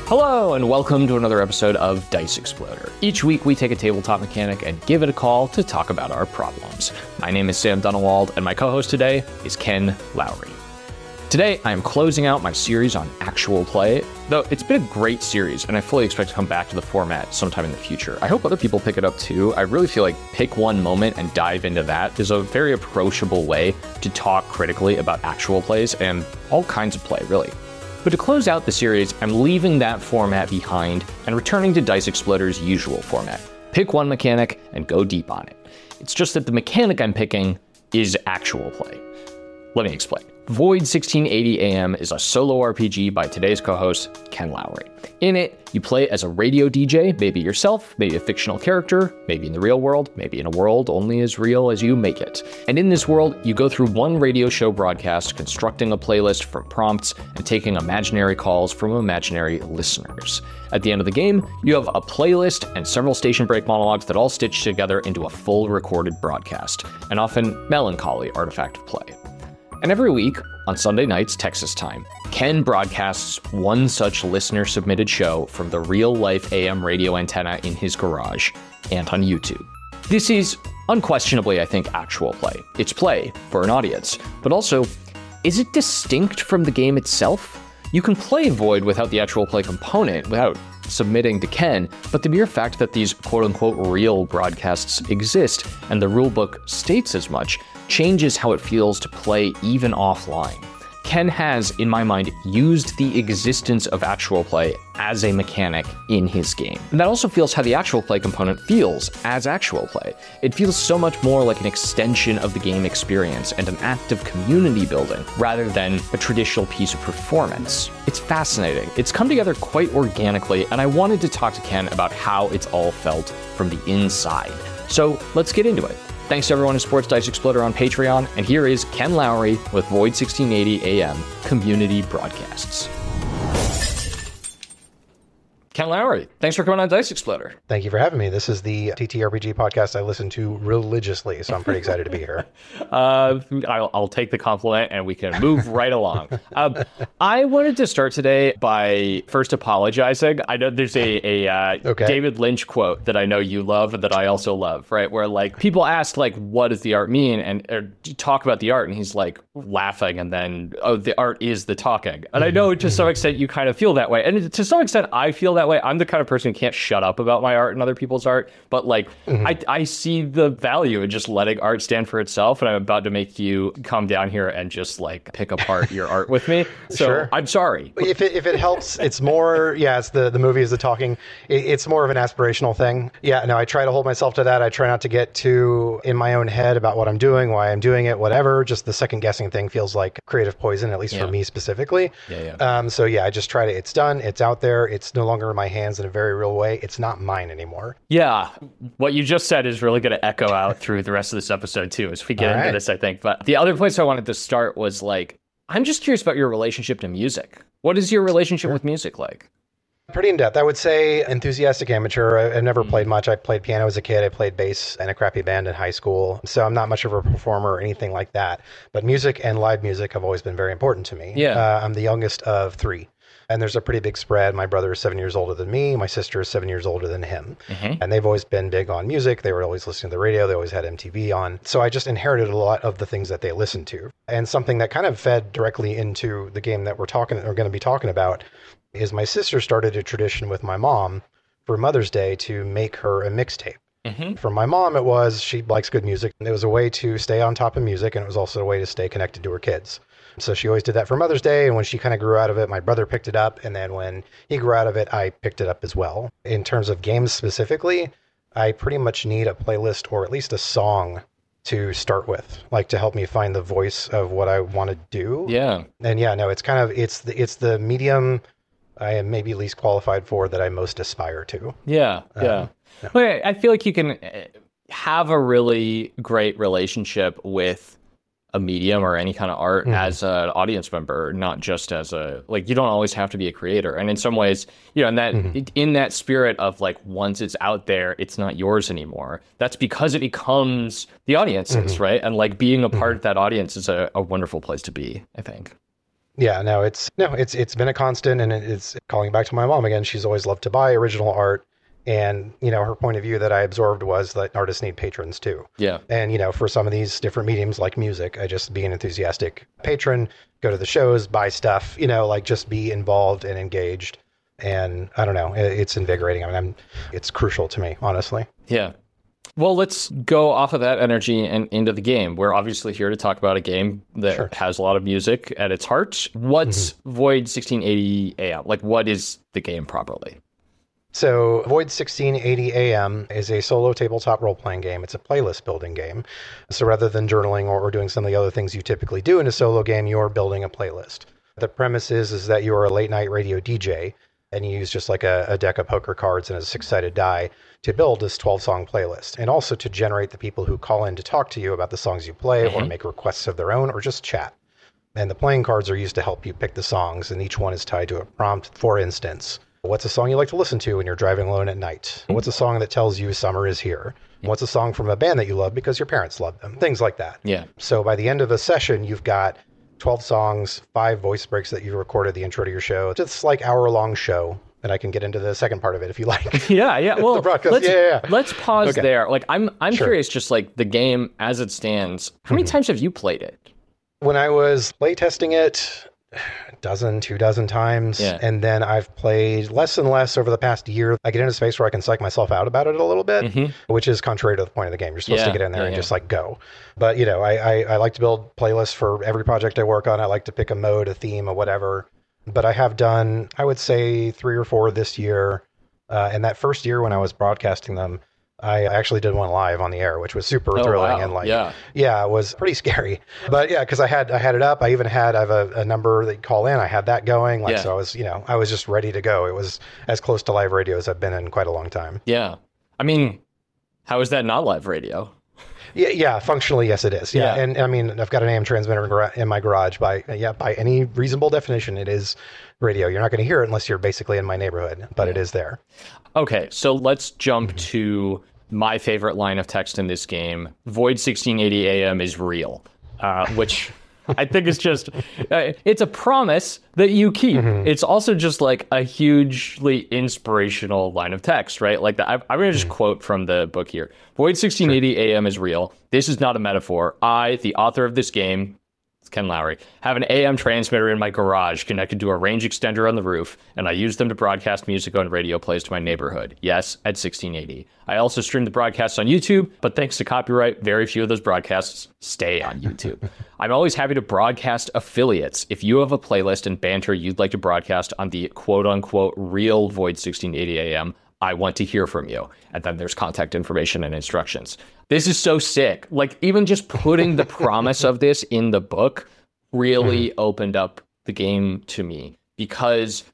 Hello, and welcome to another episode of Dice Exploder. Each week, we take a tabletop mechanic and give it a call to talk about our problems. My name is Sam Dunewald, and my co-host today is Ken Lowry. Today, I am closing out my series on actual play, though it's been a great series, and I fully expect to come back to the format sometime in the future. I hope other people pick it up too. I really feel like pick one moment and dive into that is a very approachable way to talk critically about actual plays and all kinds of play, really. But to close out the series, I'm leaving that format behind and returning to Dice Exploder's usual format. Pick one mechanic and go deep on it. It's just that the mechanic I'm picking is actual play. Let me explain. Void 1680 AM is a solo RPG by today's co-host, Ken Lowry. In it, you play as a radio DJ, maybe yourself, maybe a fictional character, maybe in the real world, maybe in a world only as real as you make it. And in this world, you go through one radio show broadcast, constructing a playlist from prompts and taking imaginary calls from imaginary listeners. At the end of the game, you have a playlist and several station break monologues that all stitch together into a full recorded broadcast, an often melancholy artifact of play. And every week, on Sunday nights, Texas time, Ken broadcasts one such listener-submitted show from the real-life AM radio antenna in his garage and on YouTube. This is unquestionably, I think, actual play. It's play for an audience, but also, is it distinct from the game itself? You can play Void without the actual play component, without submitting to Ken, but the mere fact that these quote-unquote real broadcasts exist and the rulebook states as much changes how it feels to play even offline. Ken has, in my mind, used the existence of actual play as a mechanic in his game. And that also feels how the actual play component feels as actual play. It feels so much more like an extension of the game experience and an act of community building rather than a traditional piece of performance. It's fascinating. It's come together quite organically, and I wanted to talk to Ken about how it's all felt from the inside. So let's get into it. Thanks to everyone who supports Dice Exploder on Patreon, and here is Ken Lowry with Void 1680 AM Community Broadcasts. Ken Lowry, thanks for coming on Dice Exploder. Thank you for having me. This is the TTRPG podcast I listen to religiously, so I'm pretty excited to be here. I'll take the compliment and we can move right along. I wanted to start today by first apologizing. I know there's a David Lynch quote that I know you love and that I also love, right? Where like people ask like, what does the art mean? And or talk about the art, and he's like laughing, and then, oh, the art is the talking. And I know to some extent you kind of feel that way. And to some extent I feel that way. I'm the kind of person who can't shut up about my art and other people's art, but like I see the value in just letting art stand for itself, and I'm about to make you come down here and just like pick apart your art with me. So sure. I'm sorry. If it helps, it's more, it's the movie is the talking. It's more of an aspirational thing. Yeah, no, I try to hold myself to that. I try not to get too in my own head about what I'm doing, why I'm doing it, whatever. Just the second guessing thing feels like creative poison, at least for me specifically. So I just try to, it's done, it's out there, it's no longer in my hands in a very real way. It's not mine anymore. Yeah. What you just said is really going to echo out through the rest of this episode too, as we get into this, I think. But the other place I wanted to start was like, I'm just curious about your relationship to music. What is your relationship with music like? Pretty in-depth. I would say enthusiastic amateur. I've never played much. I played piano as a kid. I played bass in a crappy band in high school. So I'm not much of a performer or anything like that. But music and live music have always been very important to me. Yeah. I'm the youngest of three. And there's a pretty big spread. My brother is 7 years older than me. My sister is 7 years older than him. And they've always been big on music. They were always listening to the radio. They always had MTV on. So I just inherited a lot of the things that they listened to. And something that kind of fed directly into the game that we're going to be talking about is my sister started a tradition with my mom for Mother's Day to make her a mixtape. For my mom, it was, she likes good music. It was a way to stay on top of music, and it was also a way to stay connected to her kids. So she always did that for Mother's Day, and when she kind of grew out of it, my brother picked it up, and then when he grew out of it, I picked it up as well. In terms of games specifically, I pretty much need a playlist or at least a song to start with, like to help me find the voice of what I want to do. Yeah. And it's kind of, it's the medium I am maybe least qualified for that I most aspire to. Yeah. Well, I feel like you can have a really great relationship with a medium or any kind of art as an audience member, not just as a, like, you don't always have to be a creator. And in some ways, and that in that spirit of like, once it's out there, it's not yours anymore. That's because it becomes the audience's, right? And like being a part of that audience is a wonderful place to be, I think. Yeah, it's been a constant, and it's calling back to my mom again. She's always loved to buy original art. And, her point of view that I absorbed was that artists need patrons too. Yeah. And, for some of these different mediums like music, I just be an enthusiastic patron, go to the shows, buy stuff, like just be involved and engaged. And I don't know, it's invigorating. I mean, it's crucial to me, honestly. Yeah. Well, let's go off of that energy and into the game. We're obviously here to talk about a game that has a lot of music at its heart. What's Void 1680 AM? Like, what is the game properly? So Void 1680 AM is a solo tabletop role-playing game. It's a playlist building game. So rather than journaling or doing some of the other things you typically do in a solo game, you're building a playlist. The premise is that you're a late-night radio DJ, and you use just like a deck of poker cards and a six-sided die to build this 12-song playlist, and also to generate the people who call in to talk to you about the songs you play or make requests of their own or just chat. And the playing cards are used to help you pick the songs, and each one is tied to a prompt. For instance, what's a song you like to listen to when you're driving alone at night? What's a song that tells you summer is here? What's a song from a band that you love because your parents love them? Things like that. Yeah. So by the end of the session, you've got 12 songs, 5 voice breaks that you recorded the intro to your show. It's just like hour-long show. And I can get into the second part of it if you like. Yeah. Well, let's pause there. Like, I'm curious, just like the game as it stands. How many times have you played it? When I was playtesting it, 2 dozen times. Yeah. And then I've played less and less over the past year. I get into a space where I can psych myself out about it a little bit, which is contrary to the point of the game. You're supposed to get in there and just like go. But, I like to build playlists for every project I work on. I like to pick a mode, a theme, or whatever. But I have done, I would say, 3 or 4 this year. And that first year when I was broadcasting them, I actually did one live on the air, which was super thrilling. Wow. And it was pretty scary. But because I had it up, I have a number that you call in. I had that going. So I was, I was just ready to go. It was as close to live radio as I've been in quite a long time. Yeah. I mean, how is that not live radio? Yeah, functionally, yes, it is. Yeah. And I mean, I've got an AM transmitter in my garage. By any reasonable definition, it is radio. You're not going to hear it unless you're basically in my neighborhood, but it is there. Okay, so let's jump to my favorite line of text in this game. Void 1680 AM is real, which I think is just, it's a promise that you keep. It's also just like a hugely inspirational line of text, right? Like I'm going to just quote from the book here. Void 1680 AM is real. This is not a metaphor. I, the author of this game, Ken Lowry, have an AM transmitter in my garage connected to a range extender on the roof, and I use them to broadcast music on radio plays to my neighborhood. Yes, at 1680. I also stream the broadcasts on YouTube, but thanks to copyright, very few of those broadcasts stay on YouTube. I'm always happy to broadcast affiliates. If you have a playlist and banter you'd like to broadcast on the quote-unquote real Void 1680 AM, I want to hear from you. And then there's contact information and instructions. This is so sick. Like, even just putting the promise of this in the book really opened up the game to me, because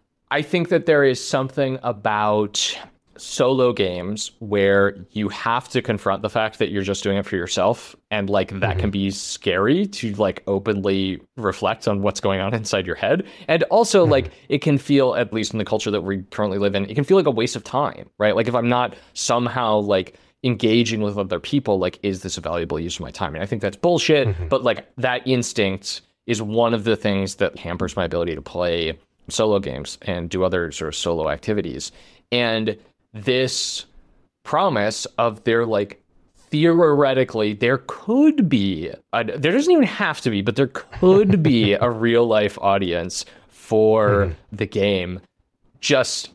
I think that there is something about solo games where you have to confront the fact that you're just doing it for yourself, and like that can be scary to like openly reflect on what's going on inside your head. And also like it can feel, at least in the culture that we currently live in, it can feel like a waste of time, right? Like if I'm not somehow like engaging with other people, like, is this a valuable use of my time? And I think that's bullshit, but like that instinct is one of the things that hampers my ability to play solo games and do other sort of solo activities. And this promise of there, like, theoretically, there could be, there doesn't even have to be, but there could be a real life audience for the game. Just,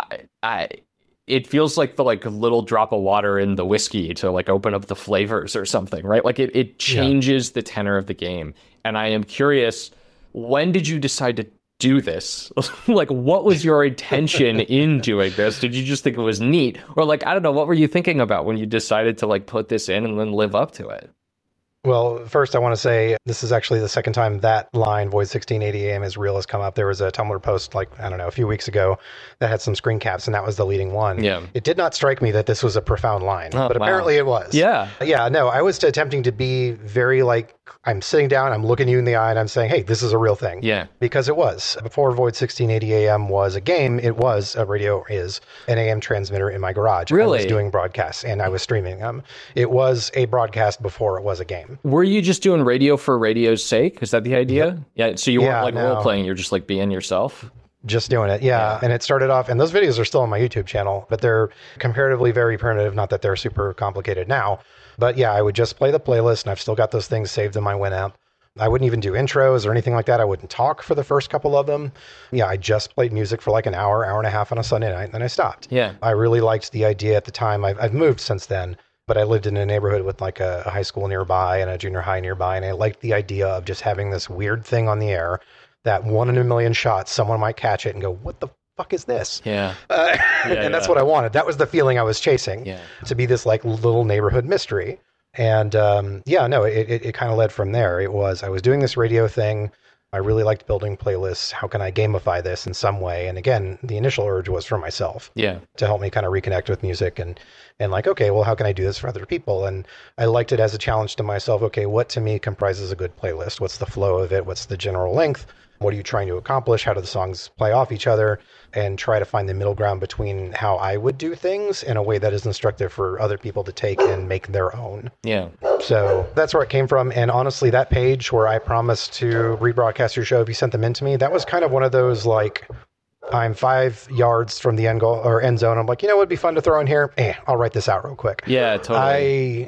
it feels like the like little drop of water in the whiskey to like open up the flavors or something, right? Like it changes the tenor of the game. And I am curious, when did you decide to do this? Like, what was your intention in doing this? Did you just think it was neat? Or like, I don't know, what were you thinking about when you decided to like put this in and then live up to it? Well, first I want to say this is actually the second time that line, Void 1680 AM is real, has come up. There was a Tumblr post, like, I don't know, a few weeks ago that had some screen caps, and that was the leading one. Yeah. It did not strike me that this was a profound line, but apparently it was. Yeah. Yeah, no, I was attempting to be very, like, I'm sitting down, I'm looking you in the eye, and I'm saying, hey, this is a real thing. Yeah. Because it was. Before Void 1680 AM was a game, it was a radio is an AM transmitter in my garage. Really? I was doing broadcasts and I was streaming them. It was a broadcast before it was a game. Were you just doing radio for radio's sake? Is that the idea? Yeah. So you weren't role playing, you're just like being yourself? Just doing it, yeah. And it started off, and those videos are still on my YouTube channel, but they're comparatively very primitive, not that they're super complicated now. But yeah, I would just play the playlist, and I've still got those things saved in my Winamp. I wouldn't even do intros or anything like that. I wouldn't talk for the first couple of them. Yeah, I just played music for like an hour and a half on a Sunday night, and then I stopped. Yeah. I really liked the idea at the time. I've moved since then, but I lived in a neighborhood with like a high school nearby and a junior high nearby, and I liked the idea of just having this weird thing on the air that 1 in a million shots, someone might catch it and go, what the fuck is this? Yeah. And that's what I wanted. That was the feeling I was chasing, to be this like little neighborhood mystery. And it kind of led from there. I was doing this radio thing. I really liked building playlists. How can I gamify this in some way? And again, the initial urge was for myself. Yeah. To help me kind of reconnect with music and like, okay, well, how can I do this for other people? And I liked it as a challenge to myself. Okay, what to me comprises a good playlist? What's the flow of it? What's the general length? What are you trying to accomplish? How do the songs play off each other? And try to find the middle ground between how I would do things in a way that is instructive for other people to take and make their own. Yeah. So that's where it came from. And honestly, that page where I promised to rebroadcast your show if you sent them in to me, that was kind of one of those like, I'm 5 yards from the end goal or end zone. I'm like, you know, it'd be fun to throw in here. I'll write this out real quick. Yeah, totally.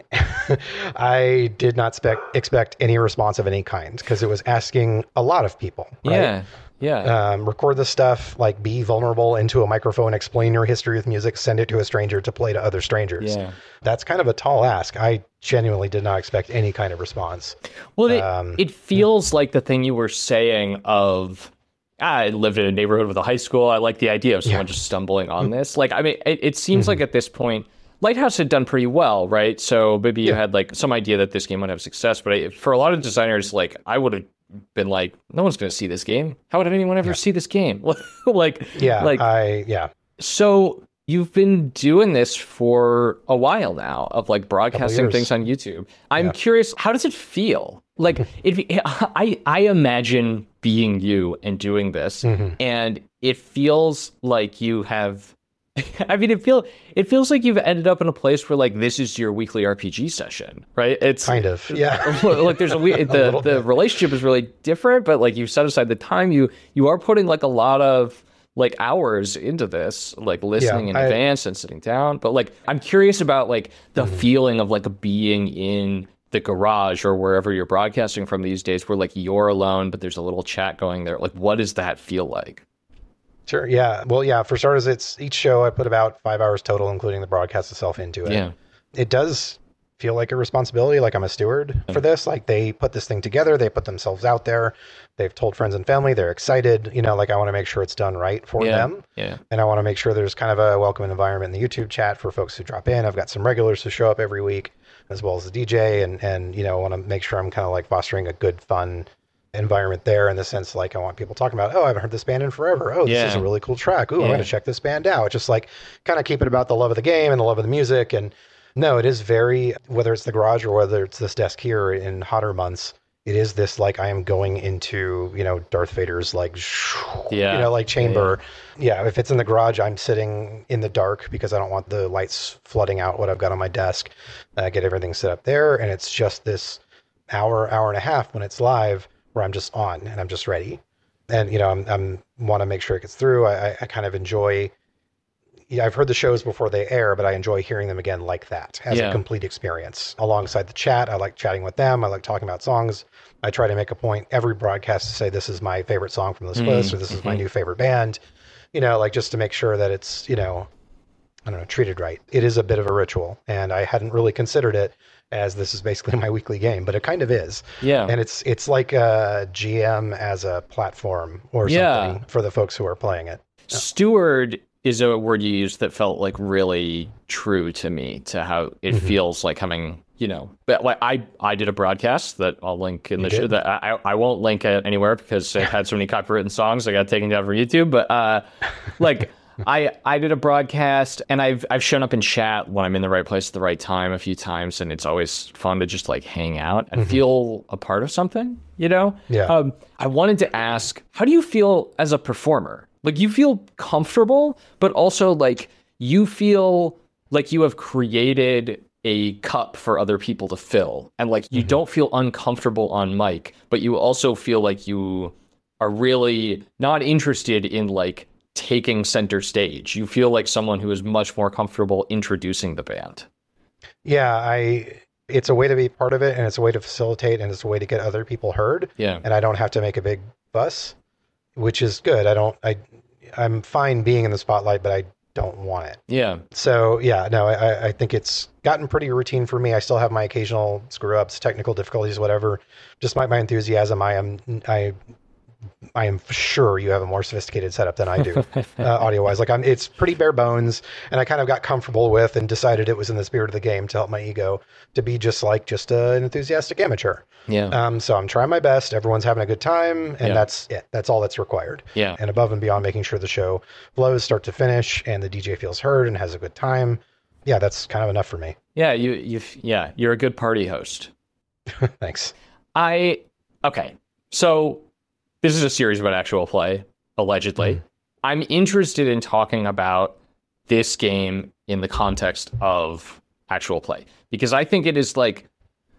I did not expect any response of any kind because it was asking a lot of people. Right? Yeah. Record this stuff, like be vulnerable into a microphone, explain your history with music, send it to a stranger to play to other strangers. Yeah. That's kind of a tall ask. I genuinely did not expect any kind of response. Well, it feels like the thing you were saying of, I lived in a neighborhood with a high school. I like the idea of someone just stumbling on this. Like, I mean, it seems like at this point, Lighthouse had done pretty well, right? So maybe you had like some idea that this game would have success. But for a lot of designers, like I would have been like, no one's going to see this game. How would anyone ever see this game? So you've been doing this for a while now of like broadcasting things on YouTube. I'm curious, how does it feel? Like I imagine being you and doing this, and it feels like you have. I mean, it feels like you've ended up in a place where like this is your weekly RPG session, right? It's kind of, yeah. Like there's the relationship is really different, but like you set aside the time. You are putting like a lot of like hours into this, like listening in advance and sitting down. But like I'm curious about like the feeling of like being in the garage or wherever you're broadcasting from these days, where like you're alone, but there's a little chat going there. Like, what does that feel like? Sure. Yeah. Well, yeah. For starters, it's each show I put about 5 hours total, including the broadcast itself into it. Yeah. It does feel like a responsibility, like I'm a steward for this. Like they put this thing together, they put themselves out there, they've told friends and family, they're excited, you know, like I want to make sure it's done right for them. Yeah. And I want to make sure there's kind of a welcoming environment in the YouTube chat for folks who drop in. I've got some regulars who show up every week, as well as the DJ, and you know, I want to make sure I'm kind of like fostering a good, fun environment there in the sense like I want people talking about, oh, I haven't heard this band in forever. Oh, this is a really cool track. Ooh, I'm going to check this band out. Just like kind of keep it about the love of the game and the love of the music. And no, it is very, whether it's the garage or whether it's this desk here in hotter months, it is this like I am going into, you know, Darth Vader's like, you know, like chamber. Yeah. If it's in the garage, I'm sitting in the dark because I don't want the lights flooding out what I've got on my desk. I get everything set up there. And it's just this hour and a half when it's live where I'm just on and I'm just ready. And, you know, I'm want to make sure it gets through. I kind of enjoy, I've heard the shows before they air, but I enjoy hearing them again like that as a complete experience alongside the chat. I like chatting with them. I like talking about songs. I try to make a point every broadcast to say, this is my favorite song from this list, or this is my new favorite band, you know, like just to make sure that it's, you know, I don't know, treated right. It is a bit of a ritual, and I hadn't really considered it as this is basically my weekly game, but it kind of is. Yeah. And it's like a GM as a platform or something for the folks who are playing it. Steward is a word you used that felt like really true to me, to how it feels like coming, you know, but like I did a broadcast that I'll link in the show that I won't link it anywhere because it had so many copywritten songs I got taken down from YouTube. But like I did a broadcast, and I've shown up in chat when I'm in the right place at the right time a few times, and it's always fun to just like hang out and feel a part of something, you know? Yeah. I wanted to ask, how do you feel as a performer? Like, you feel comfortable, but also like you feel like you have created a cup for other people to fill, and like you don't feel uncomfortable on mic, but you also feel like you are really not interested in like taking center stage. You feel like someone who is much more comfortable introducing the band. Yeah, it's a way to be part of it, and it's a way to facilitate, and it's a way to get other people heard. Yeah. And I don't have to make a big fuss, which is good. I'm fine being in the spotlight, but I don't want it. Yeah. So yeah, no, I think it's gotten pretty routine for me. I still have my occasional screw ups, technical difficulties, whatever. Just my enthusiasm. I am sure you have a more sophisticated setup than I do, audio wise. Like it's pretty bare bones, and I kind of got comfortable with and decided it was in the spirit of the game to help my ego to be just an enthusiastic amateur. Yeah. So I'm trying my best. Everyone's having a good time, and that's it. That's all that's required. Yeah. And above and beyond making sure the show flows start to finish and the DJ feels heard and has a good time. Yeah, that's kind of enough for me. Yeah, you're a good party host. Thanks. Okay. So this is a series about actual play, allegedly. I'm interested in talking about this game in the context of actual play, because I think it is like,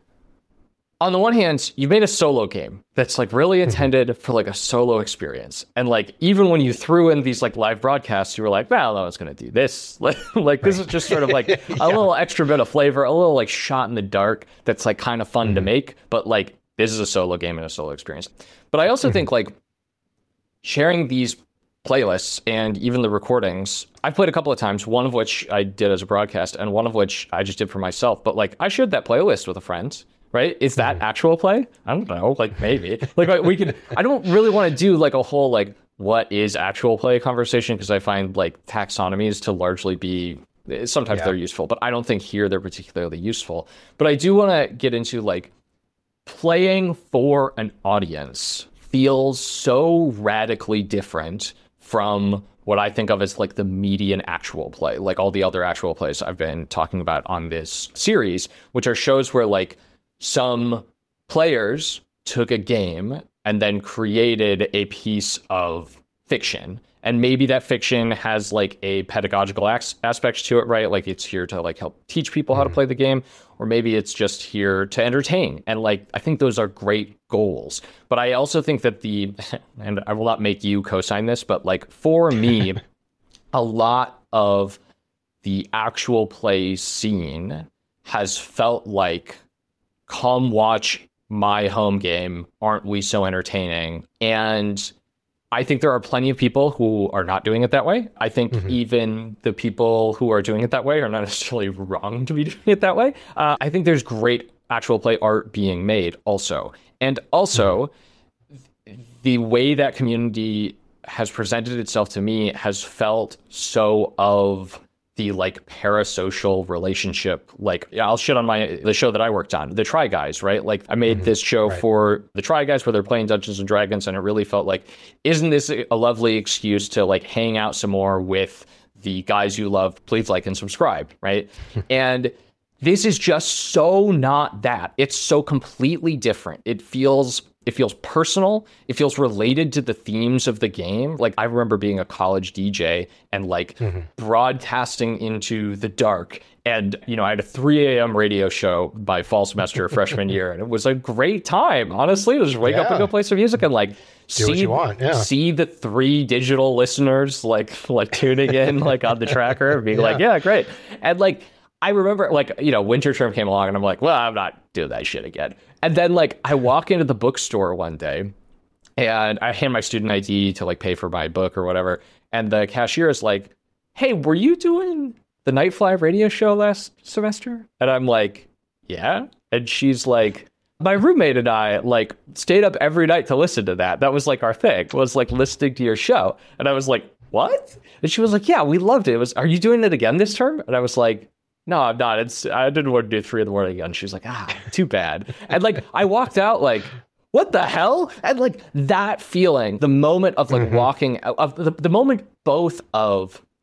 on the one hand, you made a solo game that's like really intended for like a solo experience. And like, even when you threw in these like live broadcasts, you were like, well, no one's going to do this. Like this is just sort of like a little extra bit of flavor, a little like shot in the dark that's like kind of fun to make. But like, this is a solo game and a solo experience. But I also think like sharing these playlists and even the recordings, I've played a couple of times, one of which I did as a broadcast and one of which I just did for myself. But like, I shared that playlist with a friend, right? Is that actual play? I don't know, like maybe. Like I don't really want to do like a whole like, what is actual play conversation, because I find like taxonomies to largely be, sometimes they're useful, but I don't think here they're particularly useful. But I do want to get into like, playing for an audience feels so radically different from what I think of as like the median actual play, like all the other actual plays I've been talking about on this series, which are shows where like some players took a game and then created a piece of fiction. And maybe that fiction has like a pedagogical aspect to it, right? Like it's here to like help teach people how to play the game, or maybe it's just here to entertain. And like, I think those are great goals. But I also think that and I will not make you co-sign this, but like for me, a lot of the actual play scene has felt like, come watch my home game, aren't we so entertaining? And I think there are plenty of people who are not doing it that way. I think even the people who are doing it that way are not necessarily wrong to be doing it that way. I think there's great actual play art being made also. And also, the way that community has presented itself to me has felt so of the like parasocial relationship. Like, I'll shit on the show that I worked on, the Try Guys, right? Like I made this show for the Try Guys where they're playing Dungeons and Dragons, and it really felt like, isn't this a lovely excuse to like hang out some more with the guys you love? Please like and subscribe, right? And this is just so not that. It's so completely different. It feels personal. It feels related to the themes of the game. Like I remember being a college DJ and like broadcasting into the dark. And, you know, I had a 3 a.m. radio show my fall semester freshman year. And it was a great time, honestly. Just wake up and go play some music and like see the 3 digital listeners like tuning in like on the tracker and being like, yeah, great. And like, I remember like, you know, winter term came along and I'm like, well, I'm not doing that shit again. And then like I walk into the bookstore one day and I hand my student ID to like pay for my book or whatever. And the cashier is like, hey, were you doing the Nightfly radio show last semester? And I'm like, yeah. And she's like, my roommate and I like stayed up every night to listen to that. That was like our thing, was like listening to your show. And I was like, what? And she was like, yeah, we loved it. Are you doing it again this term? And I was like, no, I'm not. I didn't want to do 3 a.m. again. She was like, too bad. And like, I walked out like, what the hell? And like that feeling, the moment of like walking out of the moment, both of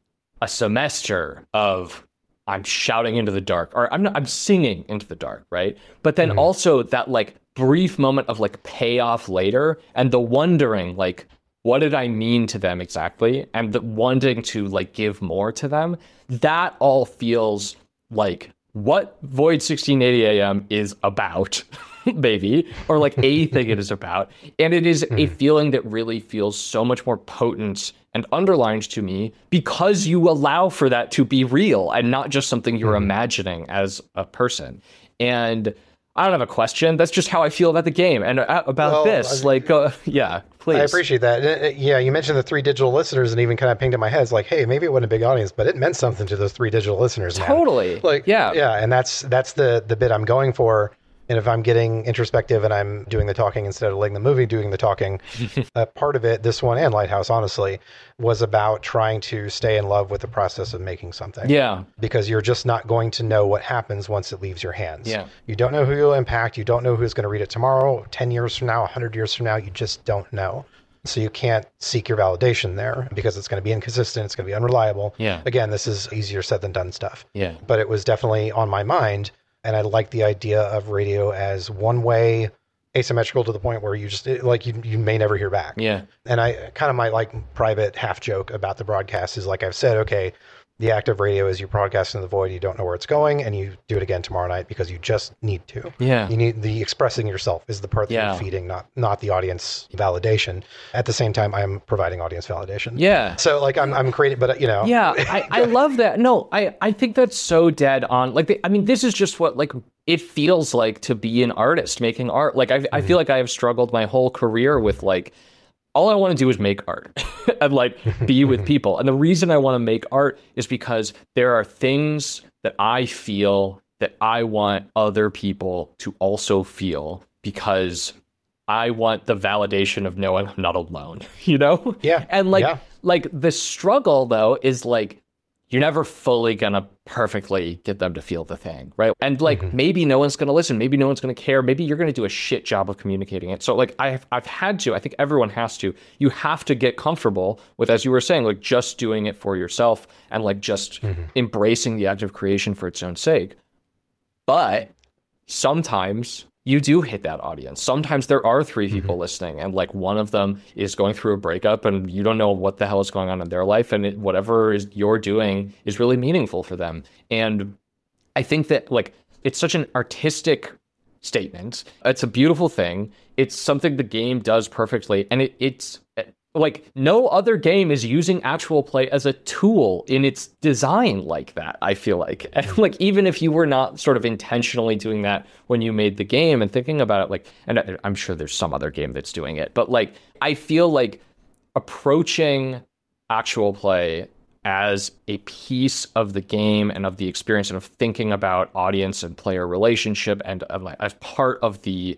a semester of I'm shouting into the dark, or I'm singing into the dark, right? But then also that like brief moment of like payoff later, and the wondering like, what did I mean to them exactly? And the wanting to like give more to them, that all feels like what Void 1680 AM is about, maybe, or like a thing it is about. And it is a feeling that really feels so much more potent and underlines to me because you allow for that to be real and not just something you're imagining as a person. And I don't have a question. That's just how I feel about the game and about this. Yeah, please. I appreciate that. Yeah, you mentioned the 3 digital listeners, and even kind of pinged in my head. It's like, hey, maybe it wasn't a big audience, but it meant something to those 3 digital listeners. Man. Totally. Like, yeah, and that's the bit I'm going for. And if I'm getting introspective and I'm doing the talking instead of letting the movie doing the talking, part of it, this one and Lighthouse, honestly, was about trying to stay in love with the process of making something. Yeah. Because you're just not going to know what happens once it leaves your hands. Yeah. You don't know who you'll impact. You don't know who's going to read it tomorrow, 10 years from now, 100 years from now. You just don't know. So you can't seek your validation there because it's going to be inconsistent. It's going to be unreliable. Yeah. Again, this is easier said than done stuff. Yeah. But it was definitely on my mind. And I like the idea of radio as one way, asymmetrical to the point where you just, like, you may never hear back. Yeah. And I kind of my like private half joke about the broadcast is like I've said, okay, the act of radio is you broadcast into the void, you don't know where it's going, and you do it again tomorrow night because you just need to. Yeah. You need the expressing yourself is the part that you're feeding, not the audience validation. At the same time, I'm providing audience validation. Yeah. So like I'm creating, but you know. Yeah, I love that. No, I think that's so dead on. Like, this is just what like it feels like to be an artist making art. Like I feel like I have struggled my whole career with like, all I want to do is make art and like be with people. And the reason I want to make art is because there are things that I feel that I want other people to also feel because I want the validation of knowing I'm not alone, you know? Yeah. And like the struggle though is like, you're never fully gonna perfectly get them to feel the thing, right? And like maybe no one's gonna listen, maybe no one's gonna care, maybe you're gonna do a shit job of communicating it. So like I've had to, I think everyone has to, you have to get comfortable with, as you were saying, like just doing it for yourself and like just embracing the act of creation for its own sake. But sometimes you do hit that audience. Sometimes there are 3 people listening and like one of them is going through a breakup and you don't know what the hell is going on in their life, and whatever is you're doing is really meaningful for them. And I think that like it's such an artistic statement. It's a beautiful thing. It's something the game does perfectly, and it's like no other game is using actual play as a tool in its design like that, I feel like. And like, even if you were not sort of intentionally doing that when you made the game and thinking about it, like, and I'm sure there's some other game that's doing it, but like, I feel like approaching actual play as a piece of the game and of the experience and of thinking about audience and player relationship and as part of the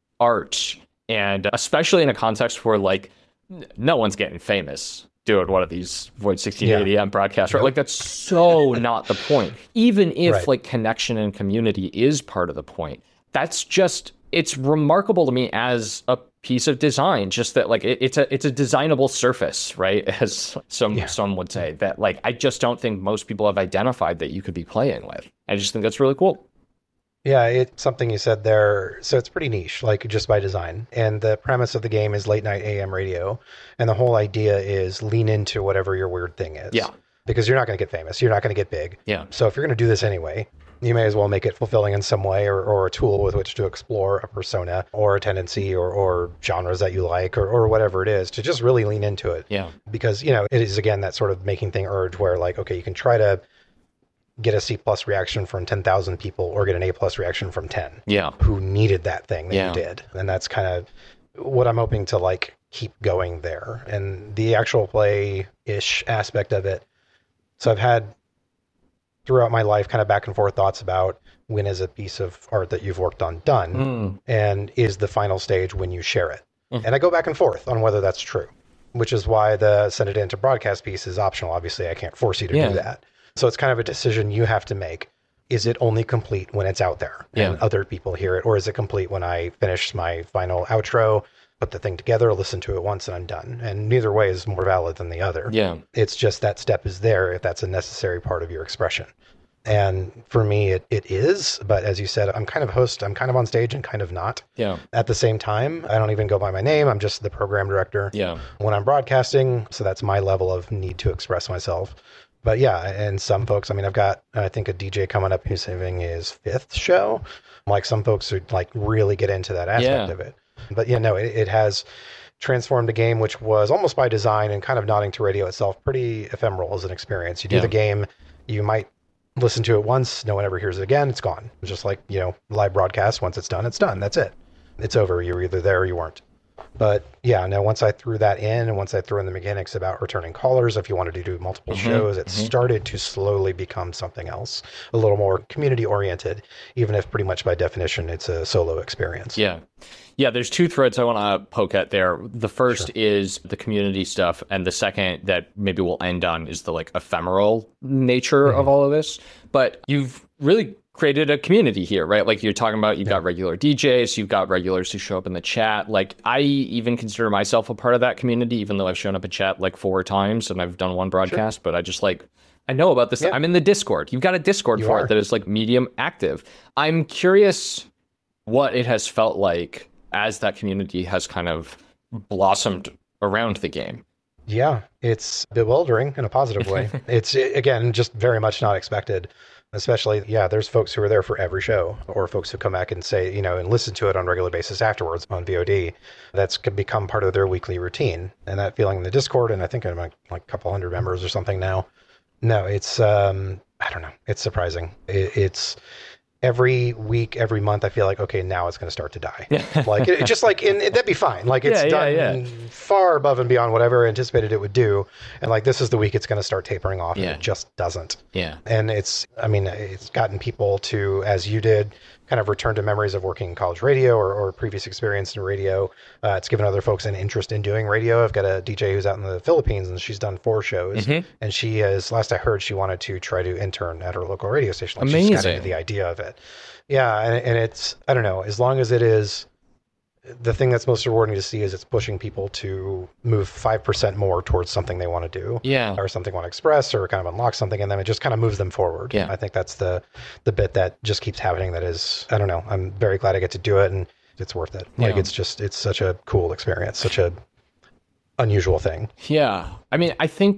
art, and especially in a context where like, no one's getting famous doing one of these Void 1680 AM broadcasts, right? Like that's so not the point. Even if like connection and community is part of the point, that's just, it's remarkable to me as a piece of design, just that like it's a designable surface, right? As some would say, that like I just don't think most people have identified that you could be playing with. I just think that's really cool. Yeah, it's something you said there. So it's pretty niche, like just by design. And the premise of the game is late night AM radio. And the whole idea is lean into whatever your weird thing is. Yeah. Because you're not going to get famous. You're not going to get big. Yeah. So if you're going to do this anyway, you may as well make it fulfilling in some way, or a tool with which to explore a persona or a tendency or genres that you like or whatever it is, to just really lean into it. Yeah. Because, you know, it is, again, that sort of making thing urge where like, okay, you can try to get a C+ reaction from 10,000 people or get an A+ reaction from 10 who needed that thing that you did. And that's kind of what I'm hoping to like keep going there. And the actual play-ish aspect of it. So I've had throughout my life kind of back and forth thoughts about when is a piece of art that you've worked on done and is the final stage when you share it. And I go back and forth on whether that's true, which is why the send it into broadcast piece is optional. Obviously, I can't force you to do that. So it's kind of a decision you have to make. Is it only complete when it's out there and other people hear it? Or is it complete when I finish my final outro, put the thing together, listen to it once, and I'm done. And neither way is more valid than the other. Yeah. It's just that step is there if that's a necessary part of your expression. And for me, it is. But as you said, I'm kind of host. I'm kind of on stage and kind of not. Yeah. At the same time, I don't even go by my name. I'm just the program director. Yeah. When I'm broadcasting, so that's my level of need to express myself. But yeah, and some folks, I mean, I've got, I think, a DJ coming up who's having his 5th show. Like some folks who like really get into that aspect of it. But yeah, no, it has transformed a game which was almost by design and kind of nodding to radio itself, pretty ephemeral as an experience. You do the game, you might listen to it once, no one ever hears it again, it's gone. It's just like, live broadcast, once it's done, that's it. It's over. You were either there or you weren't. But yeah, no, once I threw that in and once I threw in the mechanics about returning callers, if you wanted to do multiple shows, it started to slowly become something else, a little more community oriented, even if pretty much by definition, it's a solo experience. Yeah. Yeah, there's 2 threads I want to poke at there. The first is the community stuff, and the second that maybe we'll end on is the like ephemeral nature of all of this. But you've really created a community here, right? Like you're talking about, you've got regular DJs, you've got regulars who show up in the chat. Like I even consider myself a part of that community, even though I've shown up in chat like 4 times and I've done 1 broadcast, but I just like, I know about this. I'm in the Discord. You've got a Discord it that is like medium active. I'm curious what it has felt like as that community has kind of blossomed around the game. Yeah, it's bewildering in a positive way. It's, again, just very much not expected. Especially, there's folks who are there for every show, or folks who come back and say, and listen to it on a regular basis afterwards on VOD. That's become part of their weekly routine. And that feeling in the Discord, and I think I'm like a couple hundred members or something now. No, it's, I don't know. It's surprising. It's every week, every month, I feel like, okay, now it's going to start to die. Like, it just like, that'd be fine. Like, it's done far above and beyond whatever I anticipated it would do. And like, this is the week it's going to start tapering off. And it just doesn't. Yeah. And it's gotten people to, as you did, kind of return to memories of working in college radio or previous experience in radio. It's given other folks an interest in doing radio. I've got a DJ who's out in the Philippines and she's done 4 shows. And she has, last I heard, she wanted to try to intern at her local radio station. Like, amazing. She's got into the idea of it. Yeah. And it's, I don't know, as long as it is, the thing that's most rewarding to see is it's pushing people to move 5% more towards something they want to do, or something they want to express, or kind of unlock something in them. It just kind of moves them forward. I think that's the bit that just keeps happening. That is, I don't know. I'm very glad I get to do it, and it's worth it. Like it's such a cool experience, such a unusual thing. Yeah, I mean, I think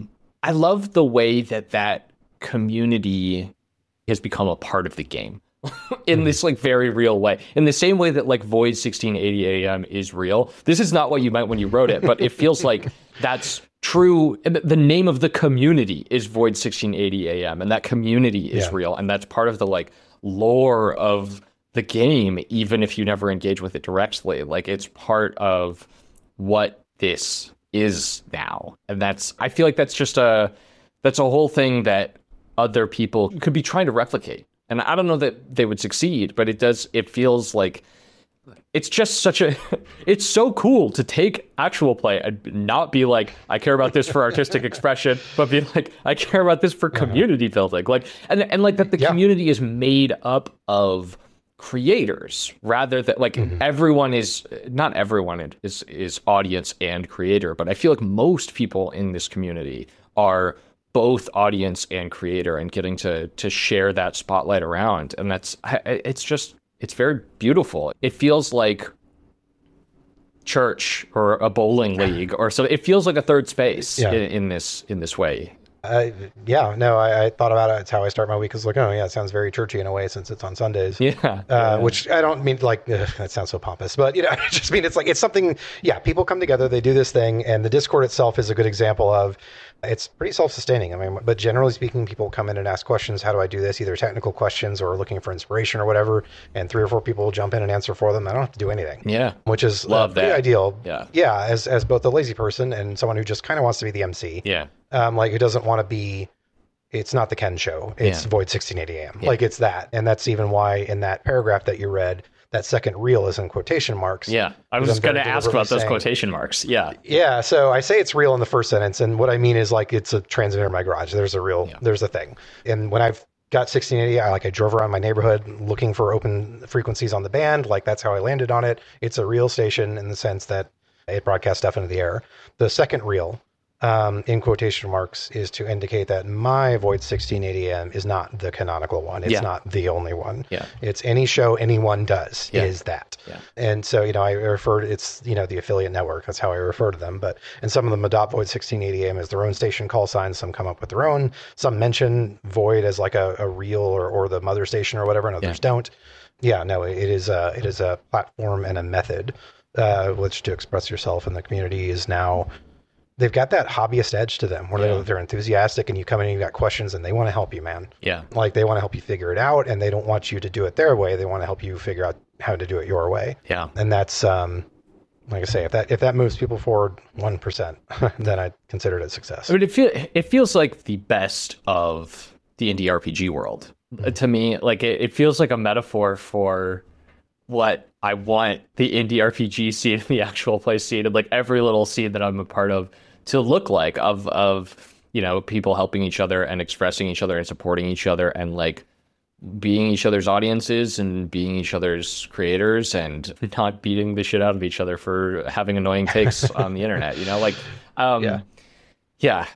I love the way that community has become a part of the game. In this like very real way, in the same way that like Void 1680 AM is real. This is not what you meant when you wrote it, but it feels like that's true. And the name of the community is Void 1680 AM, and that community is real, and that's part of the like lore of the game, even if you never engage with it directly. Like, it's part of what this is now, and I feel like that's a whole thing that other people could be trying to replicate. And I don't know that they would succeed, but it feels like it's just it's so cool to take actual play and not be like, I care about this for artistic expression, but be like, I care about this for community building. Like, and like that the community is made up of creators rather than like everyone is, not everyone is audience and creator, but I feel like most people in this community are both audience and creator, and getting to share that spotlight around. And it's very beautiful. It feels like church or a bowling league or so. It feels like a third space in this way. I thought about it. It's how I start my week. Is like, oh yeah, it sounds very churchy in a way since it's on Sundays. Which I don't mean like that sounds so pompous, but I just mean it's like it's something. Yeah, people come together, they do this thing, and the Discord itself is a good example of. It's pretty self-sustaining. I mean, but generally speaking, people come in and ask questions. How do I do this? Either technical questions or looking for inspiration or whatever. And 3 or 4 people will jump in and answer for them. I don't have to do anything. Yeah. Which is pretty ideal. Yeah. Yeah. As both a lazy person and someone who just kind of wants to be the MC. Yeah. Like who doesn't want to be, it's not the Ken show. It's Void 1680 AM. Like it's that. And that's even why in that paragraph that you read, that second reel is in quotation marks. Yeah. I was going to ask about those quotation marks. Yeah. Yeah. So I say it's real in the first sentence. And what I mean is like, it's a transmitter in my garage. There's a thing. And when I've got 1680. I drove around my neighborhood looking for open frequencies on the band. Like that's how I landed on it. It's a real station in the sense that it broadcasts stuff into the air. The second reel, in quotation marks, is to indicate that my Void 1680M is not the canonical one. It's not the only one. Yeah. It's any show anyone does is that. Yeah. And so, I refer to, it's, the affiliate network. That's how I refer to them. And some of them adopt Void 1680M as their own station call signs. Some come up with their own. Some mention Void as like a reel or the mother station or whatever, and others don't. Yeah, no, it is a platform and a method which to express yourself in the community is now. They've got that hobbyist edge to them where they're enthusiastic and you come in and you've got questions and they want to help you, man. Yeah. Like they want to help you figure it out and they don't want you to do it their way. They want to help you figure out how to do it your way. Yeah. And that's, like I say, if that moves people forward 1%, then I'd consider it a success. I mean, it feels like the best of the indie RPG world. Mm-hmm. To me, like it feels like a metaphor for what I want the indie RPG scene, the actual play scene, and like every little scene that I'm a part of to look like of people helping each other and expressing each other and supporting each other and like being each other's audiences and being each other's creators and not beating the shit out of each other for having annoying takes on the internet, yeah.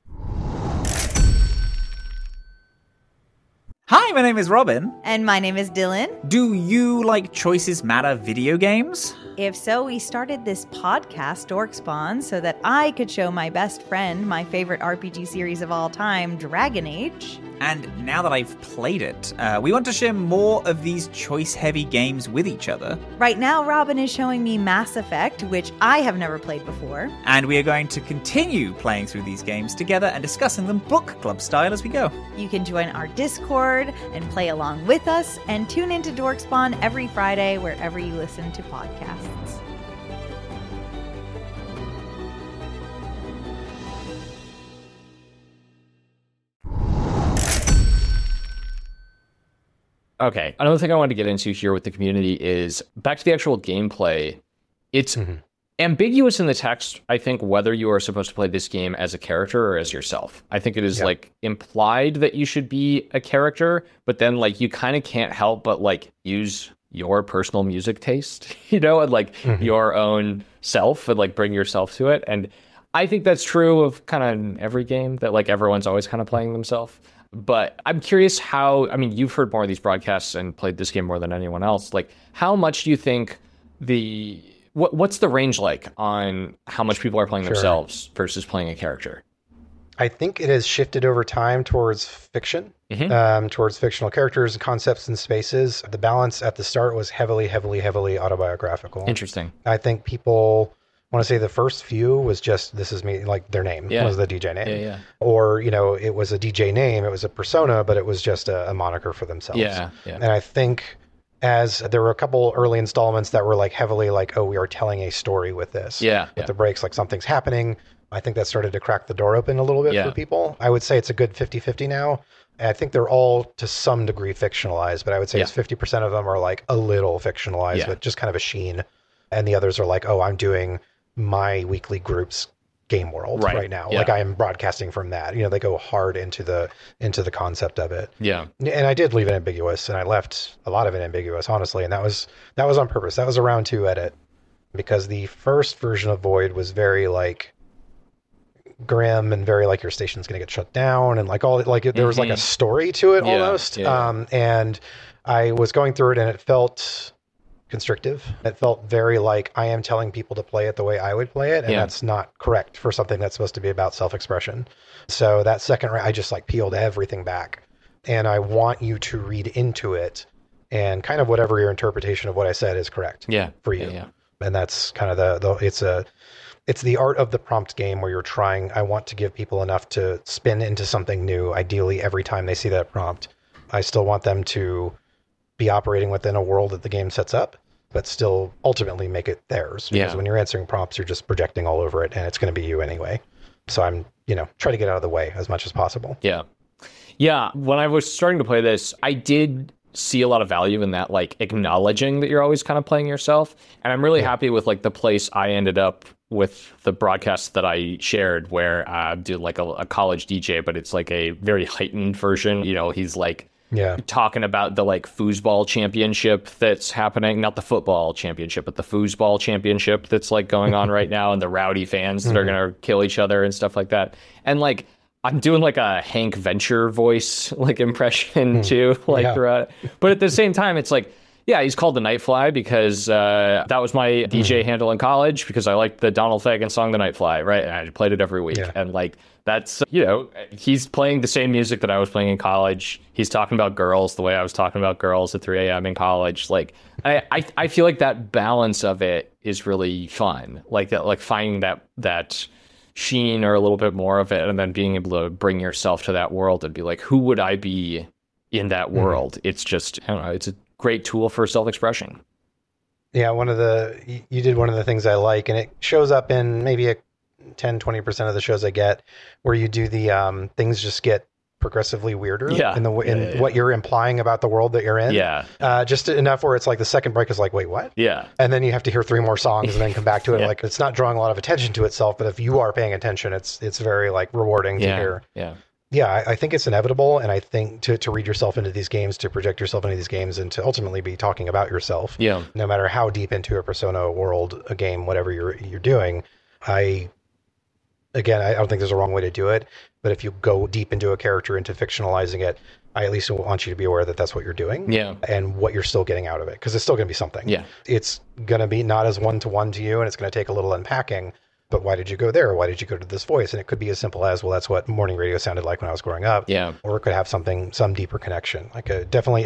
Hi, my name is Robin. And my name is Dylan. Do you like Choices Matter video games? If so, we started this podcast, Dorkspawn, so that I could show my best friend my favorite RPG series of all time, Dragon Age. And now that I've played it, we want to share more of these choice-heavy games with each other. Right now, Robin is showing me Mass Effect, which I have never played before. And we are going to continue playing through these games together and discussing them book club style as we go. You can join our Discord and play along with us, and tune into Dorkspawn every Friday wherever you listen to podcasts. Okay, another thing I wanted to get into here with the community is back to the actual gameplay. It's ambiguous in the text, I think, whether you are supposed to play this game as a character or as yourself. I think it is like implied that you should be a character, but then like you kind of can't help but like use your personal music taste, and like your own self and like bring yourself to it. And I think that's true of kind of every game, that like everyone's always kind of playing themselves. But I'm curious you've heard more of these broadcasts and played this game more than anyone else. Like, how much do you think what's the range like on how much people are playing themselves versus playing a character? I think it has shifted over time towards fiction, towards fictional characters, concepts, and spaces. The balance at the start was heavily, heavily, heavily autobiographical. Interesting. I think people want to say the first few was just, this is me, like their name was the DJ name. Yeah. Or, it was a DJ name, it was a persona, but it was just a moniker for themselves. Yeah. And I think as there were a couple early installments that were like heavily like, oh, we are telling a story with this. With the breaks, like something's happening. I think that started to crack the door open a little bit for people. I would say it's a good 50-50 now. And I think they're all to some degree fictionalized, but I would say it's 50% of them are like a little fictionalized, but just kind of a sheen. And the others are like, oh, I'm doing my weekly group's game world right now. Like I am broadcasting from that. They go hard into the concept of it. Yeah. And I did leave it ambiguous, and I left a lot of it ambiguous, honestly. And that was on purpose. That was a round 2 edit, because the first version of Void was very like grim and very like your station's going to get shut down, and like all like there was like a story to it almost. And I was going through it, and it felt constrictive. It felt very like I am telling people to play it the way I would play it, and that's not correct for something that's supposed to be about self-expression. So that second I just like peeled everything back, and I want you to read into it, and kind of whatever your interpretation of what I said is correct for you. And that's kind of it's the art of the prompt game where you're trying. I want to give people enough to spin into something new, ideally every time they see that prompt. I still want them to be operating within a world that the game sets up, but still ultimately make it theirs. Because when you're answering prompts, you're just projecting all over it, and it's going to be you anyway. So I'm, try to get out of the way as much as possible. Yeah. When I was starting to play this, I did see a lot of value in that, like acknowledging that you're always kind of playing yourself. And I'm really happy with like the place I ended up with the broadcast that I shared, where I do like a college DJ, but it's like a very heightened version. He's like Yeah. talking about the like foosball championship that's happening, not the football championship, but the foosball championship that's like going on right now, and the rowdy fans that are going to kill each other and stuff like that. And like, I'm doing like a Hank Venture voice like impression too, like throughout it. But at the same time, it's like, yeah, he's called the Nightfly because that was my DJ handle in college, because I liked the Donald Fagen song, The Nightfly, right? And I played it every week. Yeah. And like, that's, you know, he's playing the same music that I was playing in college. He's talking about girls the way I was talking about girls at 3 a.m. in college. Like, I feel like that balance of it is really fun. Like that, like finding that sheen or a little bit more of it, and then being able to bring yourself to that world and be like, who would I be in that world? It's just, I don't know, it's a great tool for self-expression. Yeah, you did one of the things I like, and it shows up in maybe 10-20% of the shows I get, where you do the things just get progressively weirder in what you're implying about the world that you're in. Yeah. Just enough where it's like the second break is like, wait, what? Yeah. And then you have to hear 3 more songs and then come back to it. Like, it's not drawing a lot of attention to itself, but if you are paying attention, it's very like rewarding to hear. Yeah. Yeah, I think it's inevitable, and I think to read yourself into these games, to project yourself into these games, and to ultimately be talking about yourself. Yeah. No matter how deep into a persona, a world, a game, whatever you're doing, I don't think there's a wrong way to do it. But if you go deep into a character, into fictionalizing it, I at least want you to be aware that that's what you're doing. Yeah. And what you're still getting out of it, because it's still going to be something. Yeah. It's going to be not as one-to-one to you, and it's going to take a little unpacking. But why did you go there? Why did you go to this voice? And it could be as simple as, well, that's what morning radio sounded like when I was growing up. Yeah. Or it could have some deeper connection. Like definitely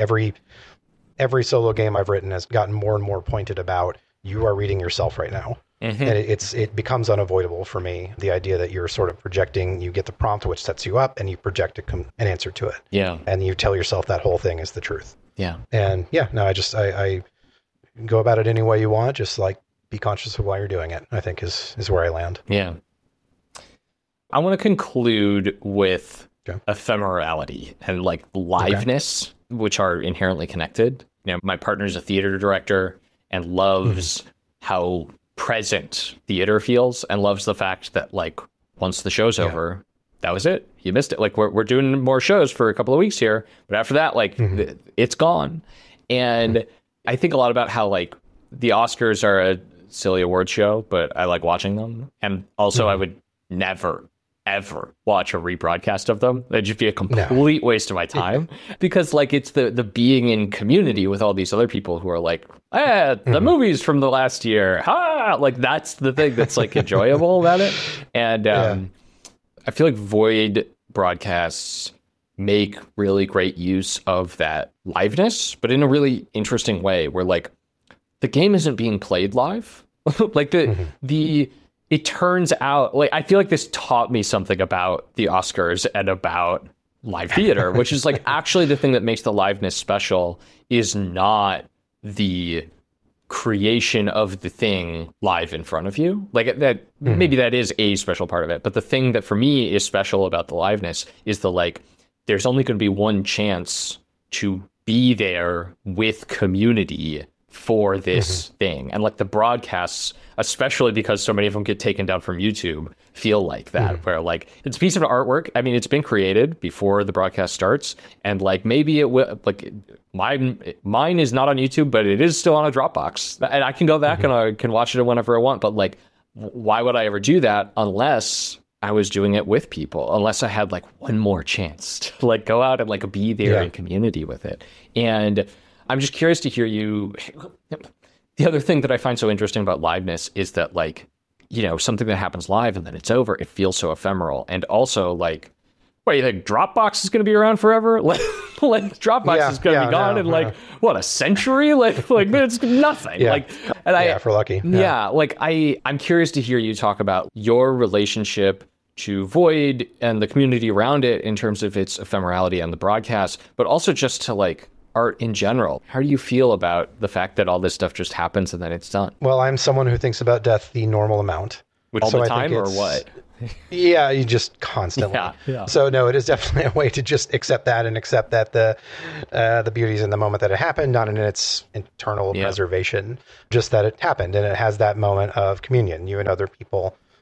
every solo game I've written has gotten more and more pointed about, you are reading yourself right now. Mm-hmm. And it becomes unavoidable for me. The idea that you're sort of projecting, you get the prompt, which sets you up, and you project an answer to it. Yeah. And you tell yourself that whole thing is the truth. Yeah. And I go about it any way you want, just like, be conscious of why you're doing it, I think is where I land. Yeah. I want to conclude with ephemerality and like liveness, which are inherently connected. You know, my partner's a theater director and loves how present theater feels, and loves the fact that like once the show's over, that was it. You missed it. Like we're doing more shows for a couple of weeks here, but after that, like it's gone. And I think a lot about how like the Oscars are a silly award show, but I like watching them. And also I would never, ever watch a rebroadcast of them. That'd just be a complete waste of my time, because like it's the being in community with all these other people who are like, the movies from the last year. Like that's the thing that's like enjoyable about it. And I feel like Void broadcasts make really great use of that liveness, but in a really interesting way where like the game isn't being played live. Like it turns out, like, I feel like this taught me something about the Oscars and about live theater, which is like actually the thing that makes the liveness special is not the creation of the thing live in front of you. Like that, maybe that is a special part of it. But the thing that for me is special about the liveness is the like, there's only going to be one chance to be there with community for this thing. And like the broadcasts, especially because so many of them get taken down from YouTube, feel like that, where like it's a piece of artwork. I mean, it's been created before the broadcast starts, and like maybe it will, like mine is not on YouTube, but it is still on a Dropbox, and I can go back and I can watch it whenever I want. But like, why would I ever do that unless I was doing it with people, unless I had like one more chance to like go out and like be there in community with it. And I'm just curious to hear you. The other thing that I find so interesting about liveness is that, like, you know, something that happens live and then it's over, it feels so ephemeral. And also, like, what, you think Dropbox is going to be around forever? Like Dropbox is going to be gone in, like, what, a century? Like it's nothing. Yeah. Like, and if we're lucky. Yeah. Like, I'm curious to hear you talk about your relationship to Void and the community around it in terms of its ephemerality on the broadcast, but also just to, like, art in general. How do you feel about the fact that all this stuff just happens and then it's done? Well, I'm someone who thinks about death the normal amount. All the time, or what? Yeah, you just constantly. Yeah. So no, it is definitely a way to just accept that and accept that the beauty is in the moment that it happened, not in its internal preservation, just that it happened and it has that moment of communion. You and other people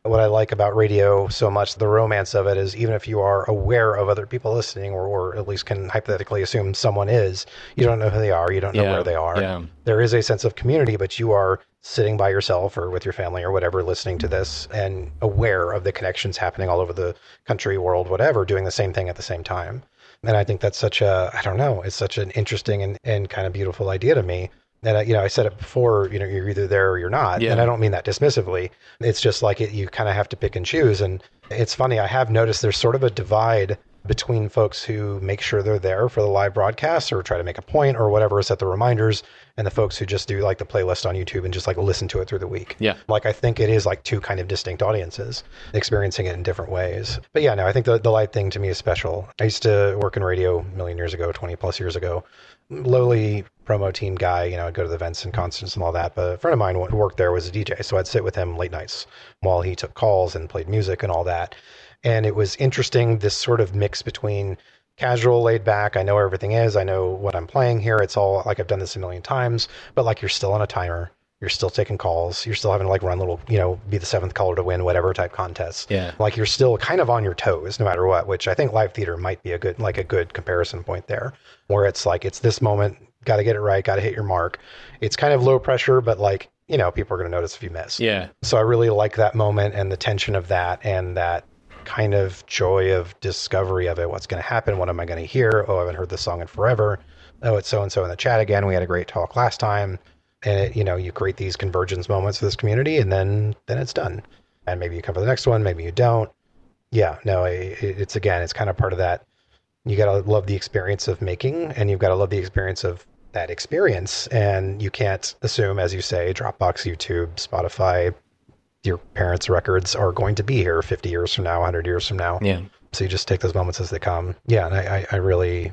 What I like about radio so much, the romance of it, is even if you are aware of other people listening, or at least can hypothetically assume someone is, you don't know who they are, you don't know where they are. Yeah. There is a sense of community, but you are sitting by yourself or with your family or whatever, listening to this and aware of the connections happening all over the country, world, whatever, doing the same thing at the same time. And I think that's such I don't know, it's such an interesting and kind of beautiful idea to me. And, I said it before, you're either there or you're not. Yeah. And I don't mean that dismissively. It's just like you kind of have to pick and choose. And it's funny, I have noticed there's sort of a divide between folks who make sure they're there for the live broadcasts or try to make a point or whatever, set the reminders, and the folks who just do like the playlist on YouTube and just like listen to it through the week. Yeah. Like, I think it is like two kind of distinct audiences experiencing it in different ways. But yeah, no, I think the live thing to me is special. I used to work in radio a million years ago, 20 plus years ago. Lowly promo team guy, I'd go to the events and concerts and all that. But a friend of mine who worked there was a DJ. So I'd sit with him late nights while he took calls and played music and all that. And it was interesting, this sort of mix between casual, laid back. I know where everything is. I know what I'm playing here. It's all like I've done this a million times, but like you're still on a timer. You're still taking calls. You're still having to like run little, be the seventh caller to win whatever type contests. Yeah. Like you're still kind of on your toes no matter what, which I think live theater might be a good comparison point there, where it's like, it's this moment, got to get it right, got to hit your mark. It's kind of low pressure, but like, people are going to notice if you miss. Yeah. So I really like that moment and the tension of that and that kind of joy of discovery of it. What's going to happen? What am I going to hear? Oh, I haven't heard this song in forever. Oh, it's so-and-so in the chat again. We had a great talk last time. And you create these convergence moments for this community, and then it's done. And maybe you come for the next one, maybe you don't. Yeah, no, it's kind of part of that. You got to love the experience of making, and you've got to love the experience of that experience. And you can't assume, as you say, Dropbox, YouTube, Spotify, your parents' records are going to be here 50 years from now, 100 years from now. Yeah. So you just take those moments as they come. Yeah, and I really...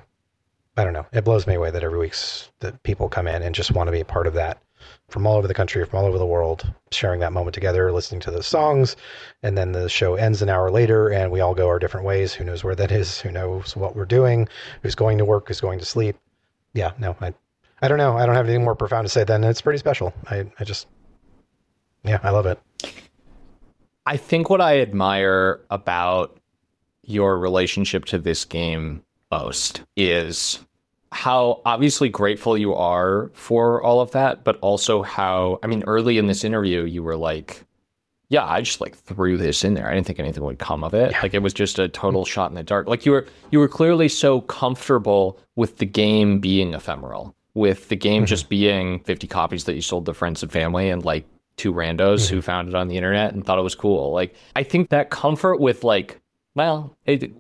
I don't know. It blows me away that every week that people come in and just want to be a part of that from all over the country, from all over the world, sharing that moment together, listening to the songs. And then the show ends an hour later and we all go our different ways. Who knows where that is? Who knows what we're doing? Who's going to work? Who's going to sleep? Yeah, no, I don't know. I don't have anything more profound to say than it's pretty special. I love it. I think what I admire about your relationship to this game most is how obviously grateful you are for all of that, but also how, early in this interview, you were like, yeah, I just like threw this in there. I didn't think anything would come of it. Yeah. Like it was just a total shot in the dark. Like you were clearly so comfortable with the game being ephemeral, with the game just being 50 copies that you sold to friends and family and like two randos who found it on the internet and thought it was cool. Like, I think that comfort with like, well,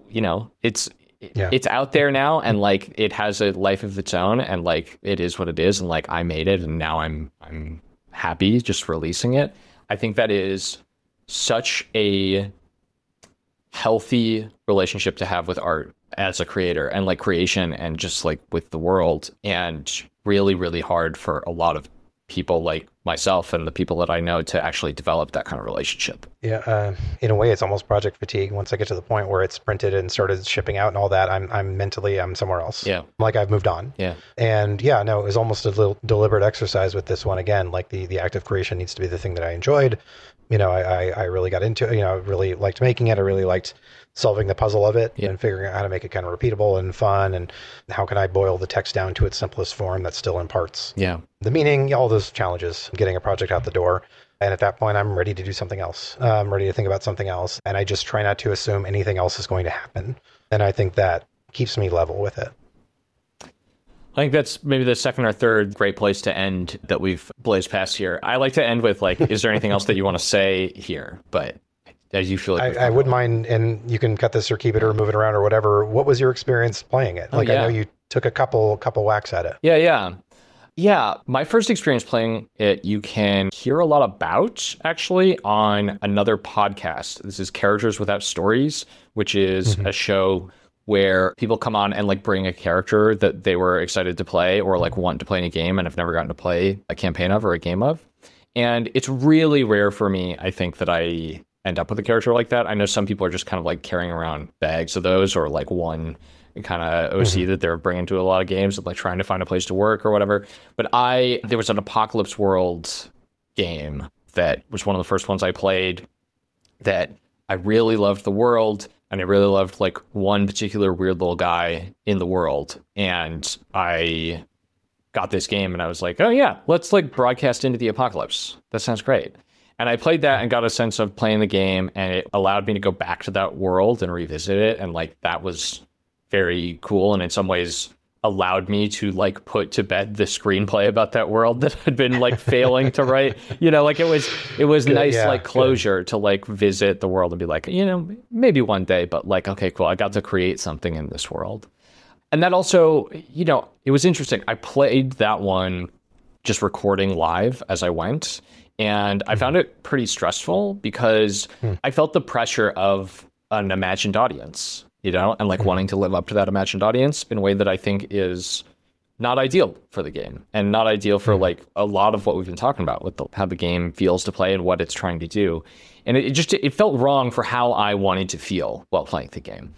it's out there now and like it has a life of its own and like it is what it is and like I made it and now I'm happy just releasing it. I think that is such a healthy relationship to have with art as a creator and like creation and just like with the world, and really, really hard for a lot of people like myself and the people that I know to actually develop that kind of relationship. Yeah, in a way, it's almost project fatigue. Once I get to the point where it's printed and started shipping out and all that, I'm mentally somewhere else. Yeah, like I've moved on. Yeah, and yeah, no, it was almost a little deliberate exercise with this one. Again, like the act of creation needs to be the thing that I enjoyed. I really got into it. I really liked making it. I really liked solving the puzzle of it and figuring out how to make it kind of repeatable and fun, and how can I boil the text down to its simplest form that still imparts the meaning, all those challenges, getting a project out the door. And at that point, I'm ready to do something else. I'm ready to think about something else. And I just try not to assume anything else is going to happen. And I think that keeps me level with it. I think that's maybe the second or third great place to end that we've blazed past here. I like to end with like, is there anything else that you want to say here? But as you feel like I wouldn't mind, and you can cut this or keep it or move it around or whatever. What was your experience playing it? I know you took a couple whacks at it. Yeah. My first experience playing it, you can hear a lot about actually on another podcast. This is Characters Without Stories, which is a show where people come on and like bring a character that they were excited to play or like want to play in a game and have never gotten to play a campaign of or a game of. And it's really rare for me, I think, that I end up with a character like that. I know some people are just kind of like carrying around bags of those or like one kind of OC that they're bringing to a lot of games of like trying to find a place to work or whatever. But there was an Apocalypse World game that was one of the first ones I played that I really loved the world, and I really loved like one particular weird little guy in the world. And I got this game and I was like, oh yeah, let's like broadcast into the apocalypse. That sounds great. And I played that and got a sense of playing the game, and it allowed me to go back to that world and revisit it. And like, that was very cool. And in some ways allowed me to like put to bed the screenplay about that world that had been like failing to write. You know, like it was good, nice, like closure to like visit the world and be like, you know, maybe one day, but like, okay, cool. I got to create something in this world. And that also, you know, it was interesting. I played that one just recording live as I went, and I found it pretty stressful because I felt the pressure of an imagined audience, you know, and like wanting to live up to that imagined audience in a way that I think is not ideal for the game, and not ideal for like a lot of what we've been talking about with how the game feels to play and what it's trying to do. And it felt wrong for how I wanted to feel while playing the game.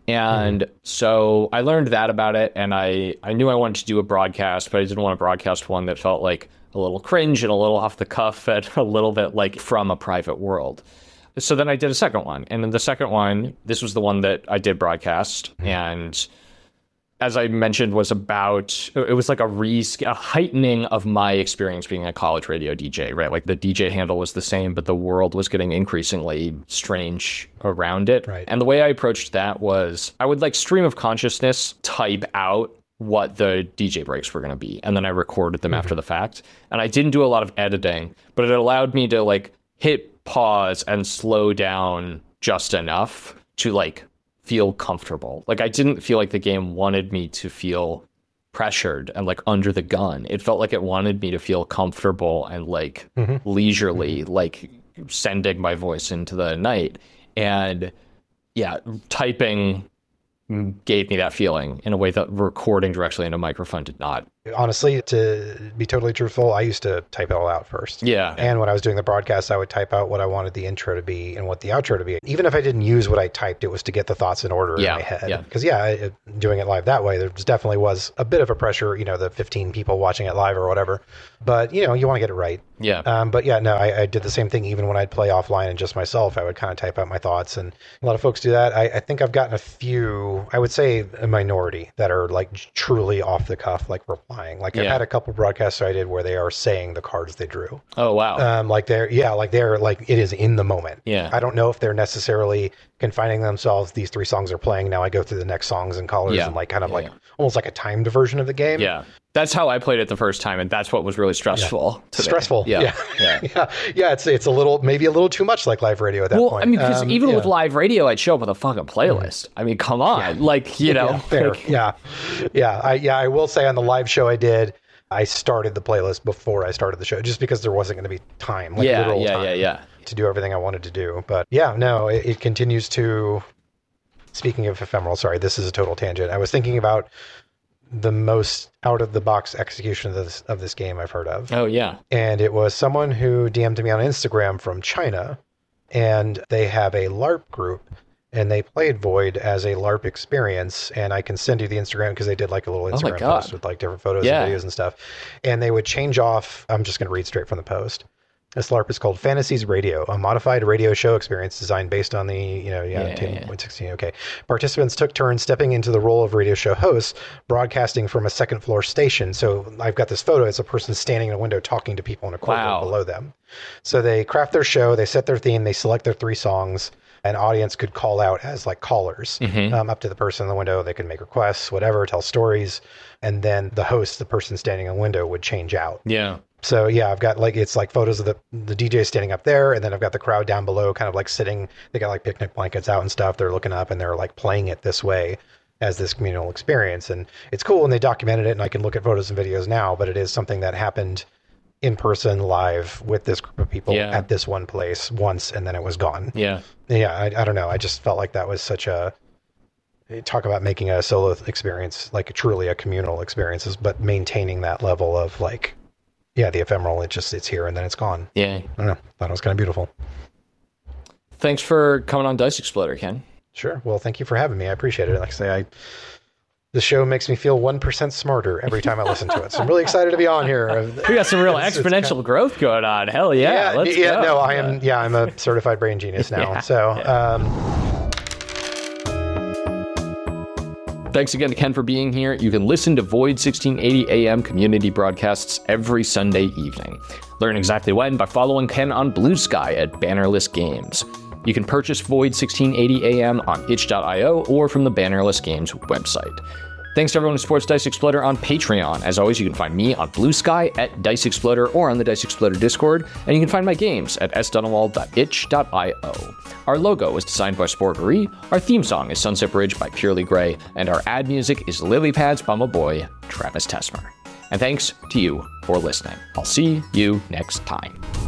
And so I learned that about it, and I knew I wanted to do a broadcast, but I didn't want to broadcast one that felt like a little cringe and a little off the cuff and a little bit like from a private world. So then I did a second one. And in the second one, this was the one that I did broadcast. And as I mentioned, it was like a heightening of my experience being a college radio DJ, right? Like the DJ handle was the same, but the world was getting increasingly strange around it. Right. And the way I approached that was I would like stream of consciousness type out what the DJ breaks were going to be. And then I recorded them after the fact. And I didn't do a lot of editing, but it allowed me to like hit pause and slow down just enough to like feel comfortable. Like I didn't feel like the game wanted me to feel pressured and like under the gun. It felt like it wanted me to feel comfortable and like leisurely, like sending my voice into the night. And yeah, typing gave me that feeling in a way that recording directly into a microphone did not. Honestly, to be totally truthful, I used to type it all out first. Yeah. And when I was doing the broadcast, I would type out what I wanted the intro to be and what the outro to be. Even if I didn't use what I typed, it was to get the thoughts in order in my head. Because doing it live that way, there definitely was a bit of a pressure, you know, the 15 people watching it live or whatever. But, you know, you want to get it right. Yeah. But yeah, no, I did the same thing. Even when I'd play offline and just myself, I would kind of type out my thoughts. And a lot of folks do that. I think I've gotten a few, I would say a minority, that are like truly off the cuff, like replying. Like I've had a couple broadcasts I did where they are saying the cards they drew. Oh, wow. They're like, it is in the moment. Yeah. I don't know if they're necessarily confining themselves. These 3 songs are playing. Now I go through the next songs and colors and like kind of like almost like a timed version of the game. Yeah. That's how I played it the first time, and that's what was really stressful. Yeah. Stressful. Yeah. It's a little, maybe a little too much like live radio at that point. Well, I mean, because even with live radio, I'd show up with a fucking playlist. I mean, come on, like, you know. Fair. I will say on the live show I did, I started the playlist before I started the show, just because there wasn't going to be time, literal time to do everything I wanted to do. But yeah, no, it continues to. Speaking of ephemeral, sorry, this is a total tangent. I was thinking about the most out-of-the-box execution of this game I've heard of. Oh, yeah. And it was someone who DM'd me on Instagram from China, and they have a LARP group, and they played Void as a LARP experience, and I can send you the Instagram, because they did like a little Instagram post with like different photos and videos and stuff. And they would change off, I'm just going to read straight from the post. This LARP is called Fantasies Radio, a modified radio show experience designed based on the, 10.16. Okay. Participants took turns stepping into the role of radio show hosts, broadcasting from a second floor station. So I've got this photo. It's a person standing in a window talking to people in a corridor below them. So they craft their show, they set their theme, they select their 3 songs. An audience could call out as like callers up to the person in the window. They could make requests, whatever, tell stories. And then the host, the person standing in the window, would change out. Yeah. So yeah, I've got like, it's like photos of the DJ standing up there, and then I've got the crowd down below kind of like sitting. They got like picnic blankets out and stuff. They're looking up and they're like playing it this way as this communal experience. And it's cool, and they documented it, and I can look at photos and videos now, but it is something that happened in person live with this group of people at this one place once, and then it was gone. Yeah. I don't know. I just felt like that was such a, talk about making a solo experience, like truly a communal experience, but maintaining that level of like, the ephemeral, it's here and then it's gone. Yeah. I don't know. Thought it was kind of beautiful. Thanks for coming on Dice Exploder, Ken. Sure. Well, thank you for having me. I appreciate it. Like I say, The show makes me feel 1% smarter every time I listen to it. So I'm really excited to be on here. We got some real exponential growth going on. Hell yeah. Let's go. No, I'm a certified brain genius now. Thanks again to Ken for being here. You can listen to Void 1680 AM community broadcasts every Sunday evening. Learn exactly when by following Ken on Blue Sky at Bannerless Games. You can purchase Void 1680 AM on itch.io or from the Bannerless Games website. Thanks to everyone who supports Dice Exploder on Patreon. As always, you can find me on Blue Sky at Dice Exploder or on the Dice Exploder Discord, and you can find my games at sdunawald.itch.io. Our logo is designed by Sportery, our theme song is Sunset Bridge by Purely Grey, and our ad music is Lily Pads by my boy, Travis Tesmer. And thanks to you for listening. I'll see you next time.